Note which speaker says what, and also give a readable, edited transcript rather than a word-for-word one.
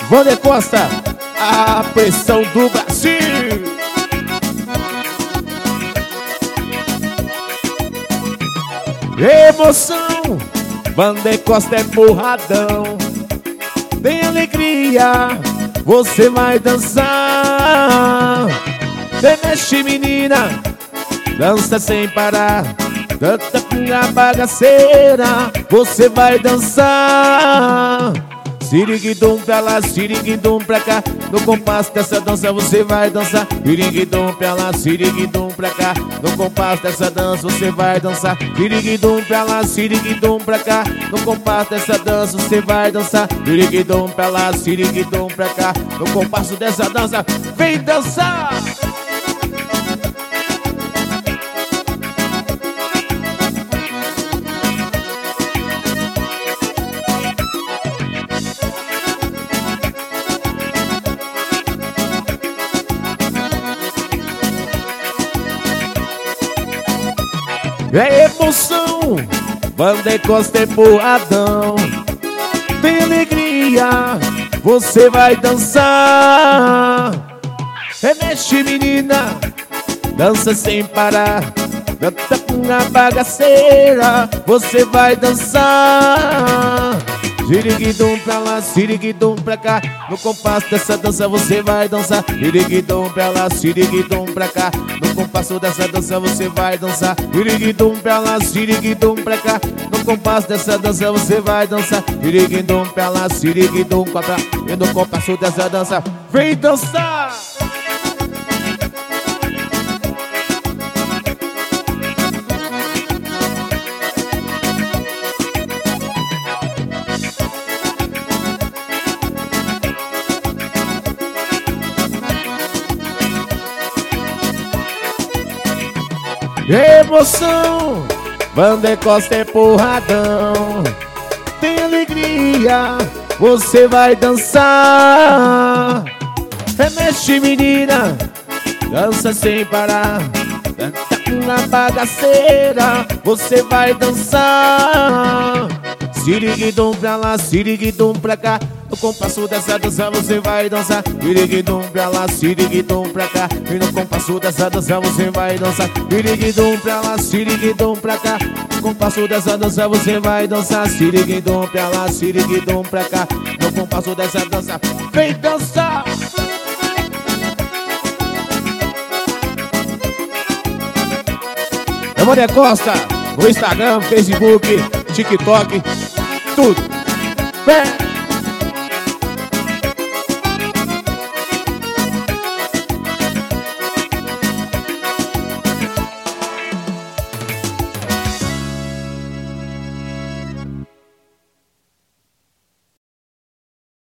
Speaker 1: Wander Costa, a pressão do Brasil. Emoção, Wander Costa é porradão. Tem alegria, você vai dançar. Você mexe, menina, dança sem parar. Canta com a bagaceira, você vai dançar. Siriguidum pra lá, siriguidum pra cá. No compasso dessa dança você vai dançar. Siriguidum pra lá, siriguidum pra cá. No compasso dessa dança você vai dançar. Siriguidum pra lá, siriguidum pra cá. No compasso dessa dança você vai dançar. Siriguidum pra lá, siriguidum pra cá. No compasso dessa dança, vem dançar. É emoção, Wander Costa é porradão. Tem alegria, você vai dançar. Remexe, menina, dança sem parar. Canta com a bagaceira, você vai dançar. Siriguidum pra lá, siriguidum pra cá. No compasso dessa dança você vai dançar. Siriguidum pra lá, siriguidum pra cá. No compasso dessa dança você vai dançar. Siriguidum pra lá, siriguidum pra cá. No compasso dessa dança você vai dançar. Siriguidum pra lá, siriguidum pra cá. E no compasso dessa dança, vem dançar. Emoção, Wander Costa é porradão. Tem alegria, você vai dançar. Remexe, menina, dança sem parar. Canta com a bagaceira, você vai dançar. Siriguidum pra lá, siriguidum pra cá. No compasso dessa dança você vai dançar. Siriguidum pra lá, siriguidum pra cá. E no compasso dessa dança você vai dançar. Siriguidum pra lá, siriguidum pra cá. No compasso dessa dança você vai dançar. Siriguidum pra lá, siriguidum pra cá. No compasso dessa dança, vem dançar. É Wander Costa, no Instagram, Facebook, TikTok, tudo. Vem!